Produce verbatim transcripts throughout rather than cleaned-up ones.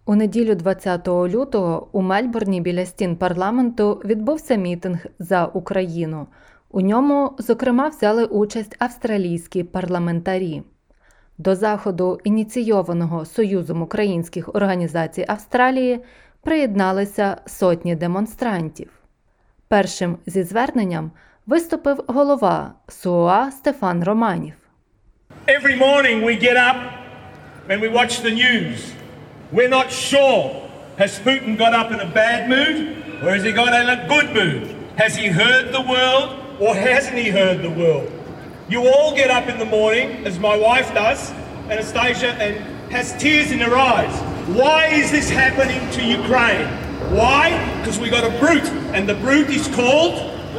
У неділю двадцятого лютого у Мельбурні біля стін парламенту відбувся мітинг за Україну. У ньому, зокрема, взяли участь австралійські парламентарі. До заходу, ініційованого Союзом українських організацій Австралії, приєдналися сотні демонстрантів. Першим зі зверненням виступив голова СУА Стефан Романів. Every morning we get up and we watch the news. We're not sure, has Putin got up in a bad mood or has he got in a good mood? Has he heard the world or hasn't he heard the world? You all get up in the morning, as my wife does, Anastasia, and has tears in her eyes. Why is this happening to Ukraine? Why? Because we got a brute, and the brute is called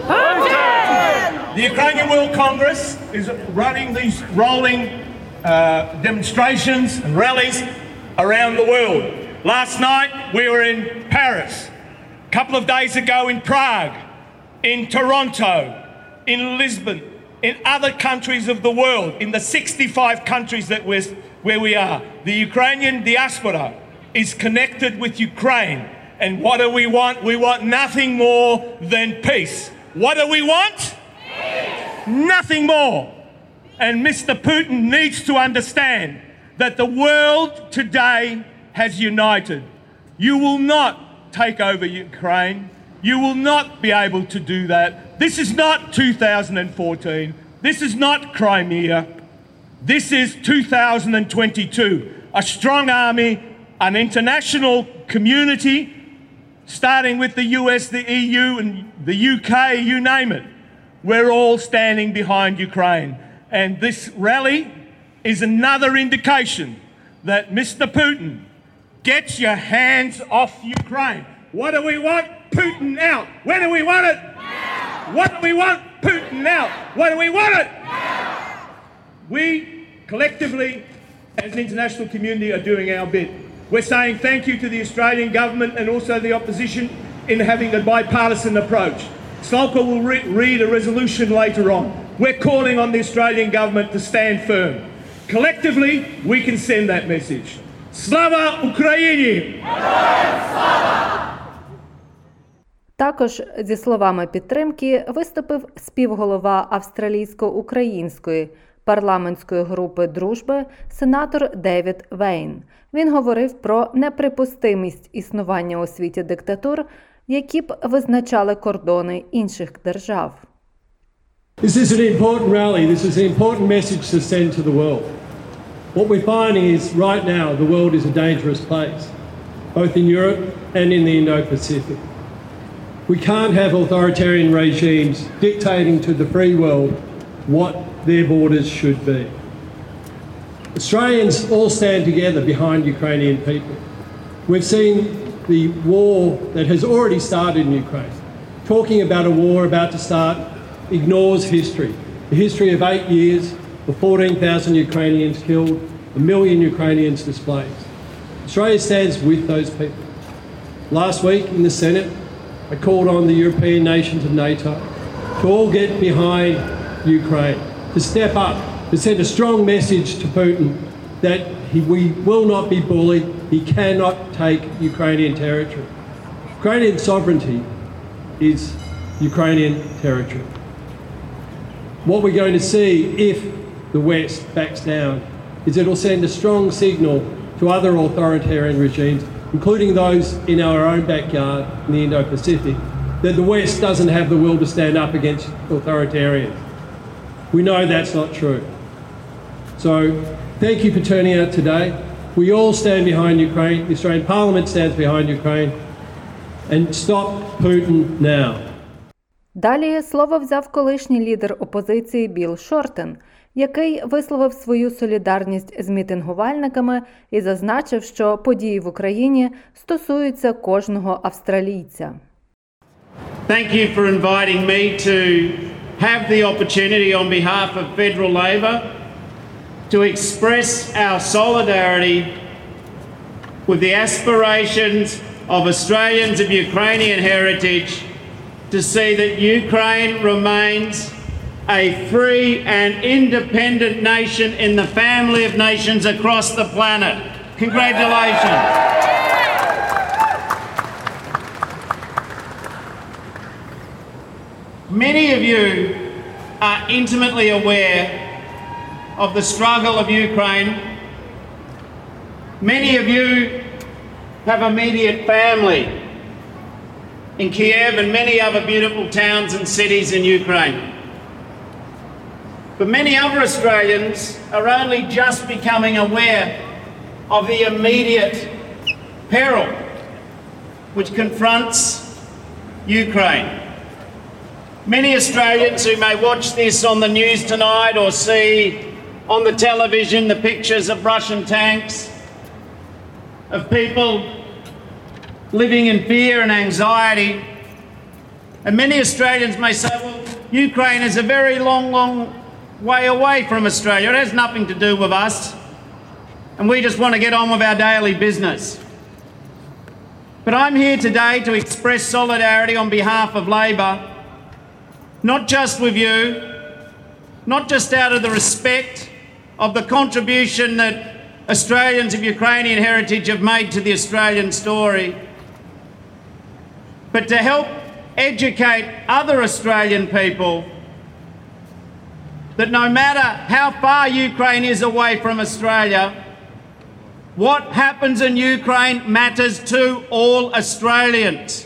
Putin! The Ukrainian World Congress is running these rolling uh, demonstrations and rallies around the world. Last night we were in Paris, a couple of days ago in Prague, in Toronto, in Lisbon, in other countries of the world, in the sixty-five countries that we're, where we are. The Ukrainian diaspora is connected with Ukraine. And what do we want? We want nothing more than peace. What do we want? Peace. Nothing more. And Mister Putin needs to understand that the world today has united. You will not take over Ukraine. You will not be able to do that. This is not two thousand fourteen. This is not Crimea. This is two thousand twenty-two. A strong army, an international community, starting with the U S, the E U, and the U K, you name it. We're all standing behind Ukraine. And this rally is another indication that Mister Putin, get your hands off Ukraine. What do we want? Putin out. When do we want it? Now. What do we want? Putin out. When do we want it? Now. We collectively, as an international community, are doing our bit. We're saying thank you to the Australian government and also the opposition in having a bipartisan approach. Slolka will re- read a resolution later on. We're calling on the Australian government to stand firm. Collectively, we can send that message. Slava Ukraini! Також зі словами підтримки виступив співголова австралійсько-української парламентської групи дружби сенатор Девід Вейн. Він говорив про неприпустимість існування у світі диктатур, які б визначали кордони інших держав. This is an important rally. This is an important message to send to the world. What we're finding is right now the world is a dangerous place, both in Europe and in the Indo-Pacific. We can't have authoritarian regimes dictating to the free world what their borders should be. Australians all stand together behind Ukrainian people. We've seen the war that has already started in Ukraine. Talking about a war about to start ignores history. The history of eight years, of fourteen thousand Ukrainians killed, a million Ukrainians displaced. Australia stands with those people. Last week in the Senate, I called on the European nations of NATO to all get behind Ukraine, to step up, to send a strong message to Putin that he, we will not be bullied, he cannot take Ukrainian territory. Ukrainian sovereignty is Ukrainian territory. What we're going to see if the West backs down is it'll send a strong signal to other authoritarian regimes, including those in our own backyard in the Indo-Pacific, that the West doesn't have the will to stand up against authoritarians. We know that's not true. So thank you for turning out today. We all stand behind Ukraine. The Australian Parliament stands behind Ukraine. And stop Putin now. Далі слово взяв колишній лідер опозиції Білл Шортен, який висловив свою солідарність з мітингувальниками і зазначив, що події в Україні стосуються кожного австралійця. Thank you for inviting me to have the opportunity on behalf of Federal Labor to express our solidarity with the aspirations of Australians of Ukrainian heritage to see that Ukraine remains a free and independent nation in the family of nations across the planet. Congratulations. are intimately aware of the struggle of Ukraine. Many of you have immediate family in Kiev and many other beautiful towns and cities in Ukraine. But many other Australians are only just becoming aware of the immediate peril which confronts Ukraine. Many Australians who may watch this on the news tonight or see on the television the pictures of Russian tanks, of people living in fear and anxiety. And many Australians may say, well, Ukraine is a very long, long way away from Australia. It has nothing to do with us. And we just want to get on with our daily business. But I'm here today to express solidarity on behalf of Labor, not just with you, not just out of the respect of the contribution that Australians of Ukrainian heritage have made to the Australian story, but to help educate other Australian people that no matter how far Ukraine is away from Australia, what happens in Ukraine matters to all Australians.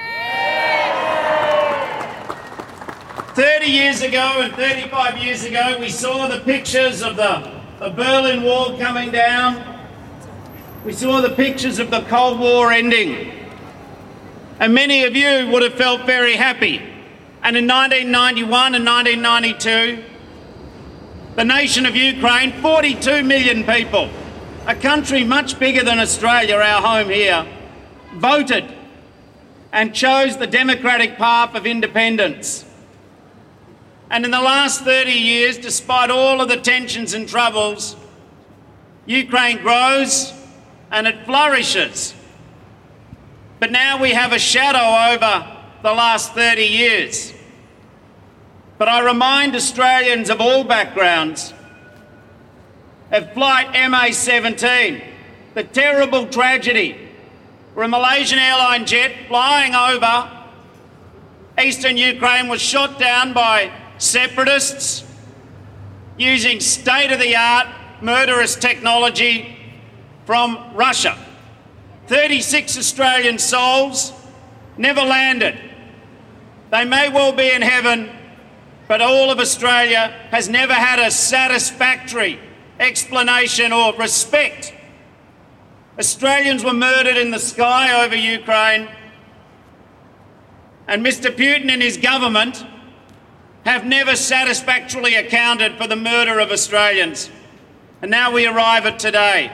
thirty years ago and thirty-five years ago, we saw the pictures of the, the Berlin Wall coming down. We saw the pictures of the Cold War ending. And many of you would have felt very happy. And in nineteen ninety-one and nineteen ninety-two, the nation of Ukraine, forty-two million people, a country much bigger than Australia, our home here, voted and chose the democratic path of independence. And in the last thirty years, despite all of the tensions and troubles, Ukraine grows and it flourishes. But now we have a shadow over the last thirty years. But I remind Australians of all backgrounds of Flight M A seventeen, the terrible tragedy where a Malaysian airline jet flying over eastern Ukraine was shot down by separatists using state-of-the-art murderous technology from Russia. thirty-six Australian souls never landed. They may well be in heaven, but all of Australia has never had a satisfactory explanation or respect. Australians were murdered in the sky over Ukraine, and Mister Putin and his government have never satisfactorily accounted for the murder of Australians. And now we arrive at today.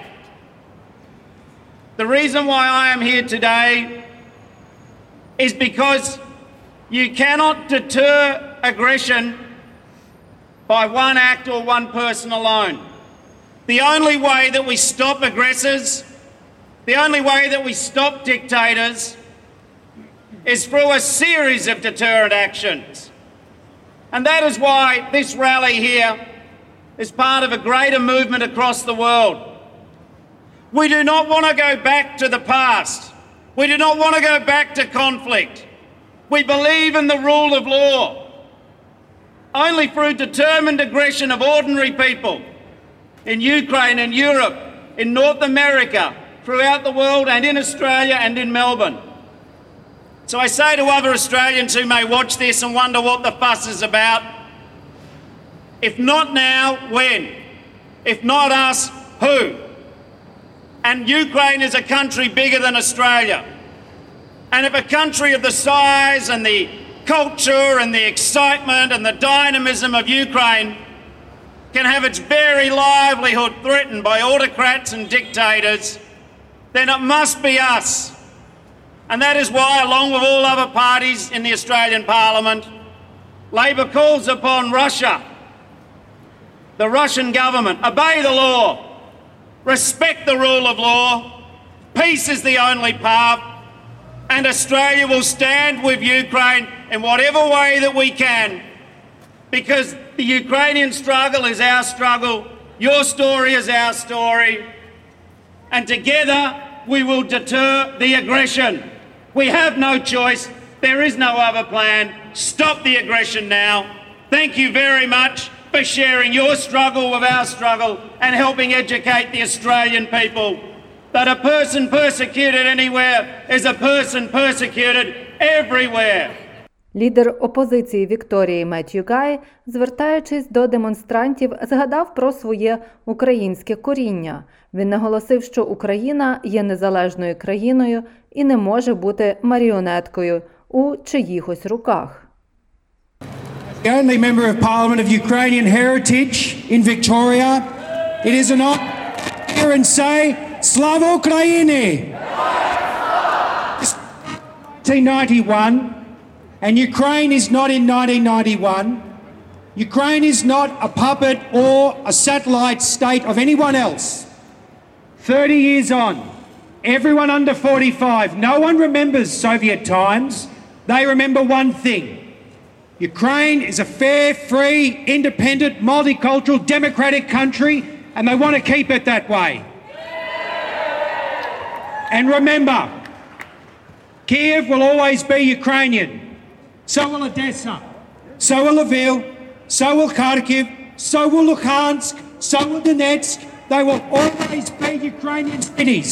The reason why I am here today is because you cannot deter aggression by one act or one person alone. The only way that we stop aggressors, the only way that we stop dictators is through a series of deterrent actions. And that is why this rally here is part of a greater movement across the world. We do not want to go back to the past. We do not want to go back to conflict. We believe in the rule of law. Only through determined aggression of ordinary people in Ukraine and Europe, in North America, throughout the world, and in Australia and in Melbourne. So I say to other Australians who may watch this and wonder what the fuss is about, if not now, when? If not us, who? And Ukraine is a country bigger than Australia. And if a country of the size and the culture and the excitement and the dynamism of Ukraine can have its very livelihood threatened by autocrats and dictators, then it must be us. And that is why, along with all other parties in the Australian Parliament, Labor calls upon Russia, the Russian government, obey the law, respect the rule of law, peace is the only path, and Australia will stand with Ukraine in whatever way that we can, because the Ukrainian struggle is our struggle, your story is our story, and together we will deter the aggression. We have no choice. There is no other plan. Stop the aggression now. Thank you very much for sharing your struggle with our struggle and helping educate the Australian people that a person persecuted anywhere is a person persecuted everywhere. Лідер опозиції Вікторії Меттью Гай, звертаючись до демонстрантів, згадав про своє українське коріння. Він наголосив, що Україна є незалежною країною і не може бути маріонеткою у чиїхось руках. The only member of parliament of Ukrainian heritage in Victoria, it is an honor to hear and say, Slava Ukraini! nineteen ninety-one, and Ukraine is not in nineteen ninety-one. Ukraine is not a puppet or a satellite state of anyone else. thirty years on, everyone under forty-five, no one remembers Soviet times. They remember one thing. Ukraine is a fair, free, independent, multicultural, democratic country, and they want to keep it that way. And remember, Kiev will always be Ukrainian. So will Odessa. So will Lviv. So will Kharkiv. So will Luhansk. So will Donetsk. They will always be Ukrainian cities.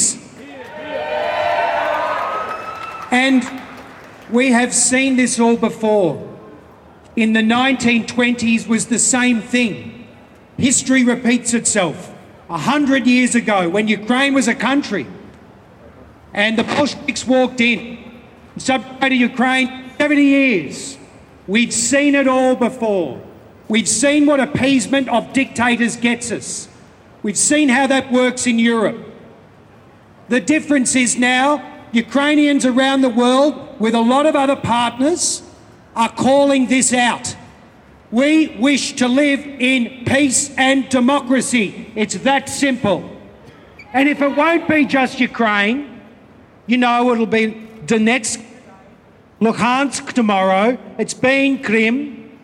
And we have seen this all before. In the nineteen twenties was the same thing. History repeats itself. A hundred years ago, when Ukraine was a country, and the Bolsheviks walked in and subjugated Ukraine seventy years. We'd seen it all before. We've seen what appeasement of dictators gets us. We've seen how that works in Europe. The difference is now Ukrainians around the world, with a lot of other partners, are calling this out. We wish to live in peace and democracy. It's that simple. And if it won't be just Ukraine, you know it'll be Donetsk, Luhansk tomorrow. It's been Crimea,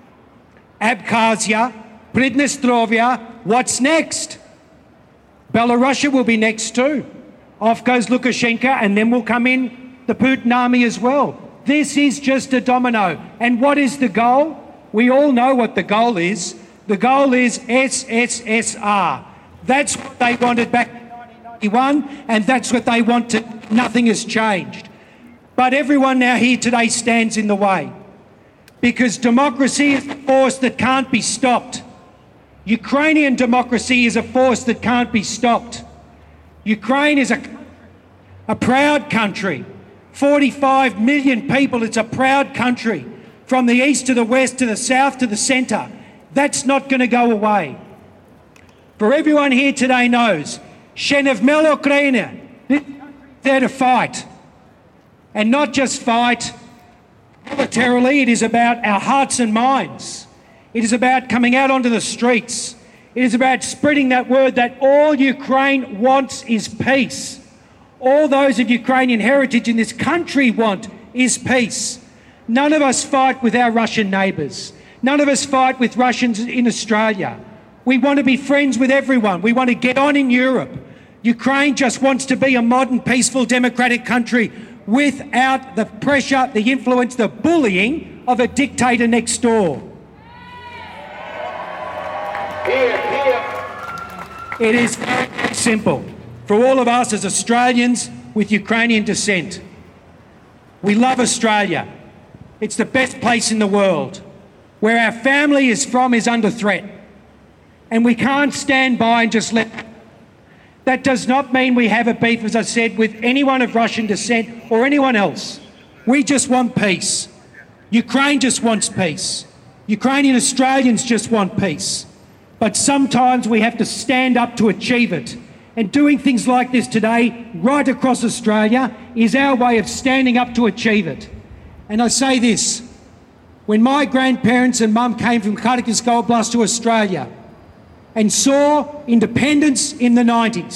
Abkhazia, Pridnestrovia. What's next? Belarusia will be next too. Off goes Lukashenko, and then will come in the Putin army as well. This is just a domino. And what is the goal? We all know what the goal is. The goal is S S S R. That's what they wanted back in nineteen ninety-one, and that's what they want to. Nothing has changed. But everyone now here today stands in the way, because democracy is a force that can't be stopped. Ukrainian democracy is a force that can't be stopped. Ukraine is a, a proud country. forty-five million people, it's a proud country. From the east to the west, to the south, to the centre. That's not going to go away. For everyone here today knows, Shenevmel Ukraine, this country is there to fight. And not just fight militarily, it is about our hearts and minds. It is about coming out onto the streets. It is about spreading that word that all Ukraine wants is peace. All those of Ukrainian heritage in this country want is peace. None of us fight with our Russian neighbours. None of us fight with Russians in Australia. We want to be friends with everyone. We want to get on in Europe. Ukraine just wants to be a modern, peaceful, democratic country without the pressure, the influence, the bullying of a dictator next door. Here, here. It is very simple. For all of us as Australians with Ukrainian descent, we love Australia. It's the best place in the world. Where our family is from is under threat. And we can't stand by and just let... That does not mean we have a beef, as I said, with anyone of Russian descent or anyone else. We just want peace. Ukraine just wants peace. Ukrainian Australians just want peace. But sometimes we have to stand up to achieve it. And doing things like this today, right across Australia, is our way of standing up to achieve it. And I say this, when my grandparents and mum came from Kharkiv Oblast to Australia and saw independence in the nineties,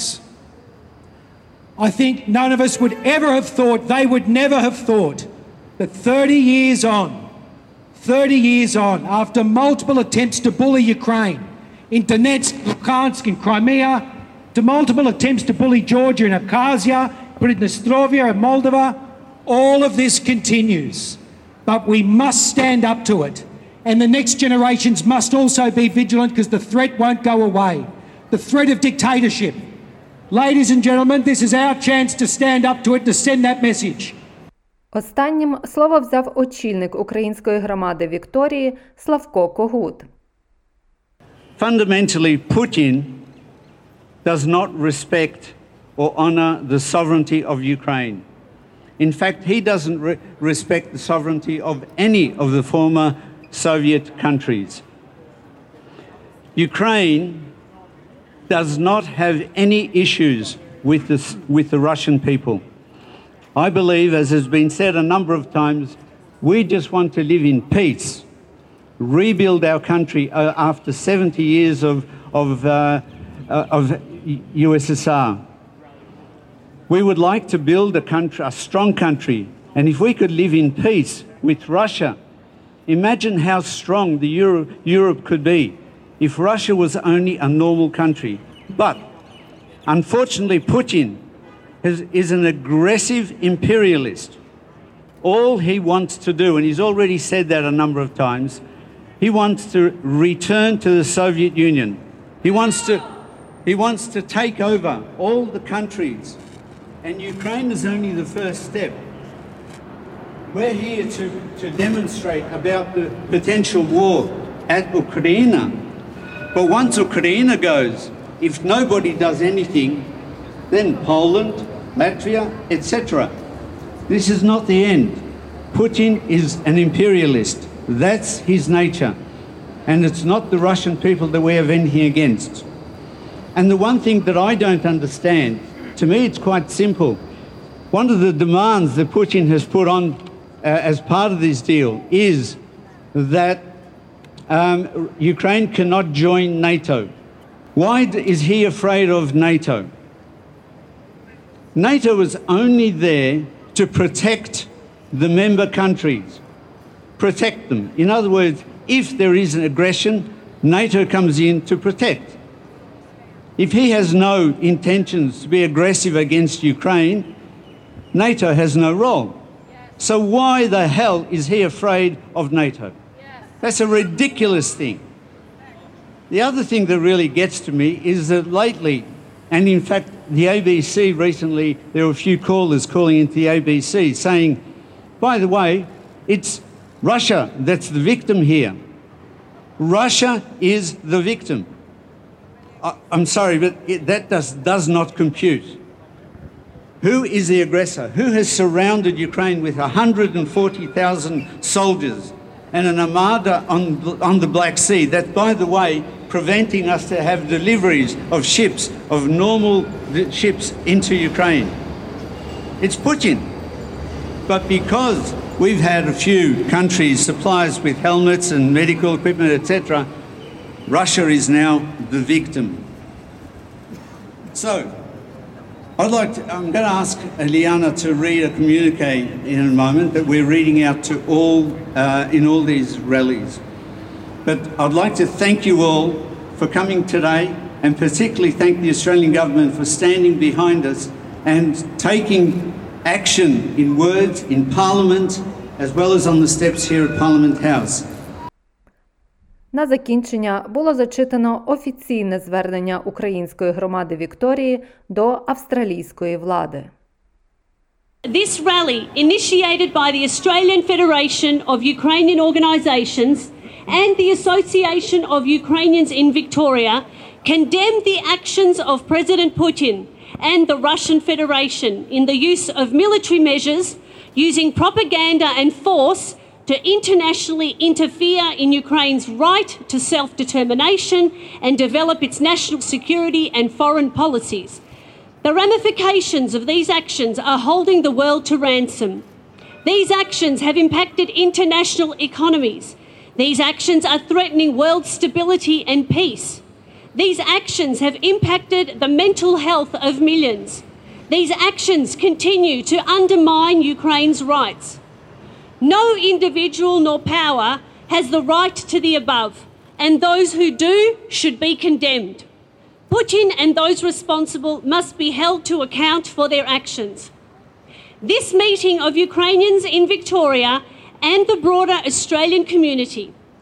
I think none of us would ever have thought, they would never have thought, that thirty years on, thirty years on, after multiple attempts to bully Ukraine, in Donetsk, Luhansk, in Crimea, to multiple attempts to bully Georgia and Abkhazia, Pridnestrovia and Moldova, all of this continues. But we must stand up to it. and the next generations must also be vigilant because the threat won't go away. The threat of dictatorship. Ladies and gentlemen, this is our chance to stand up to it, to send that message. Останнім слово взяв очільник української громади Вікторії Славко Когут. Fundamentally, Putin does not respect or honor the sovereignty of Ukraine. In fact, he doesn't re- respect the sovereignty of any of the former Soviet countries. Ukraine does not have any issues with the, with the Russian people. I believe, as has been said a number of times, we just want to live in peace, rebuild our country uh, after seventy years of, of, uh, uh, of U S S R. We would like to build a country, a strong country, and if we could live in peace with Russia, imagine how strong the Euro, Europe could be if Russia was only a normal country. But unfortunately, Putin is, is an aggressive imperialist. All he wants to do, and he's already said that a number of times, he wants to return to the Soviet Union. He wants to, he wants to take over all the countries. And Ukraine is only the first step. We're here to, to demonstrate about the potential war at Ukraine. But once Ukraine goes, if nobody does anything, then Poland, Latvia, et cetera. This is not the end. Putin is an imperialist. That's his nature. And it's not the Russian people that we have anything against. And the one thing that I don't understand, to me it's quite simple. One of the demands that Putin has put on uh, as part of this deal is that um, Ukraine cannot join NATO. Why is he afraid of NATO? NATO is only there to protect the member countries, protect them. In other words, if there is an aggression, NATO comes in to protect. If he has no intentions to be aggressive against Ukraine, NATO has no role. So why the hell is he afraid of NATO? That's a ridiculous thing. The other thing that really gets to me is that lately, and in fact the A B C recently, there were a few callers calling into the A B C saying, by the way, it's Russia that's the victim here. Russia is the victim. I'm sorry, but it, that does, does not compute. Who is the aggressor? Who has surrounded Ukraine with one hundred forty thousand soldiers and an armada on, on the Black Sea that, by the way, preventing us to have deliveries of ships, of normal ships into Ukraine? It's Putin. But because we've had a few countries supply us with helmets and medical equipment, et cetera, Russia is now the victim. So, I'd like to, I'm going to ask Eliana to read a communique in a moment that we're reading out to all, uh, in all these rallies. But I'd like to thank you all for coming today, and particularly thank the Australian government for standing behind us and taking action in words in Parliament, as well as on the steps here at Parliament House. На закінчення було зачитано офіційне звернення української громади Вікторії до австралійської влади. This rally, initiated by the Australian Federation of Ukrainian Organisations and the Association of Ukrainians in Victoria, condemned the actions of President Putin and the Russian Federation in the use of military measures using propaganda and force to internationally interfere in Ukraine's right to self-determination and develop its national security and foreign policies. The ramifications of these actions are holding the world to ransom. These actions have impacted international economies. These actions are threatening world stability and peace. These actions have impacted the mental health of millions. These actions continue to undermine Ukraine's rights. No individual nor power has the right to the above, and those who do should be condemned. Putin and those responsible must be held to account for their actions. This meeting of Ukrainians in Victoria and the broader Australian community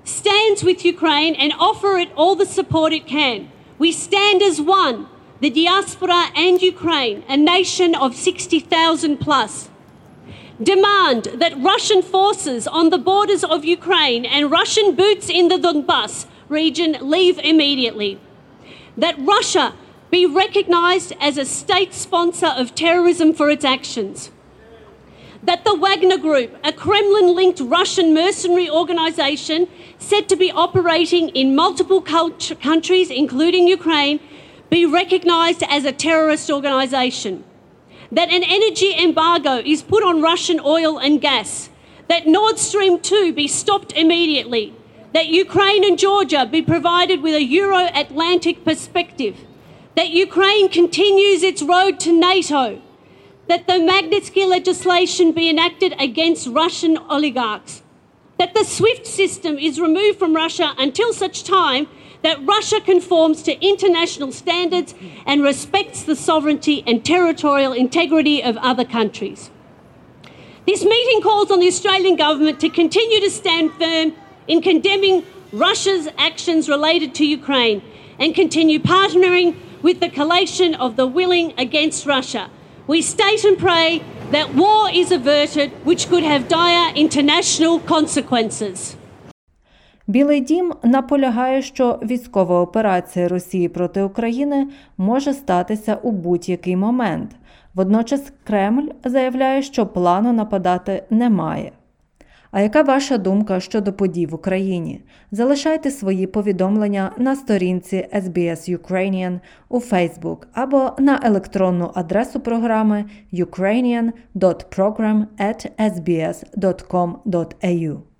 stands with Ukraine and offer it all the support it can. We stand as one, the diaspora and Ukraine, a nation of sixty thousand plus. Demand that Russian forces on the borders of Ukraine and Russian boots in the Donbas region leave immediately. That Russia be recognized as a state sponsor of terrorism for its actions. That the Wagner Group, a Kremlin-linked Russian mercenary organization said to be operating in multiple cult- countries, including Ukraine, be recognized as a terrorist organization. That an energy embargo is put on Russian oil and gas. That Nord Stream two be stopped immediately. That Ukraine and Georgia be provided with a Euro-Atlantic perspective. That Ukraine continues its road to NATO. That the Magnitsky legislation be enacted against Russian oligarchs. That the SWIFT system is removed from Russia until such time that Russia conforms to international standards and respects the sovereignty and territorial integrity of other countries. This meeting calls on the Australian government to continue to stand firm in condemning Russia's actions related to Ukraine and continue partnering with the coalition of the willing against Russia. We state and pray that war is averted, which could have dire international consequences. Білий дім наполягає, що військова операція Росії проти України може статися у будь-який момент. Водночас Кремль заявляє, що плану нападати немає. А яка ваша думка щодо подій в Україні? Залишайте свої повідомлення на сторінці ес бі ес Ukrainian у Facebook або на електронну адресу програми ukrainian dot program at s b s dot com dot a u.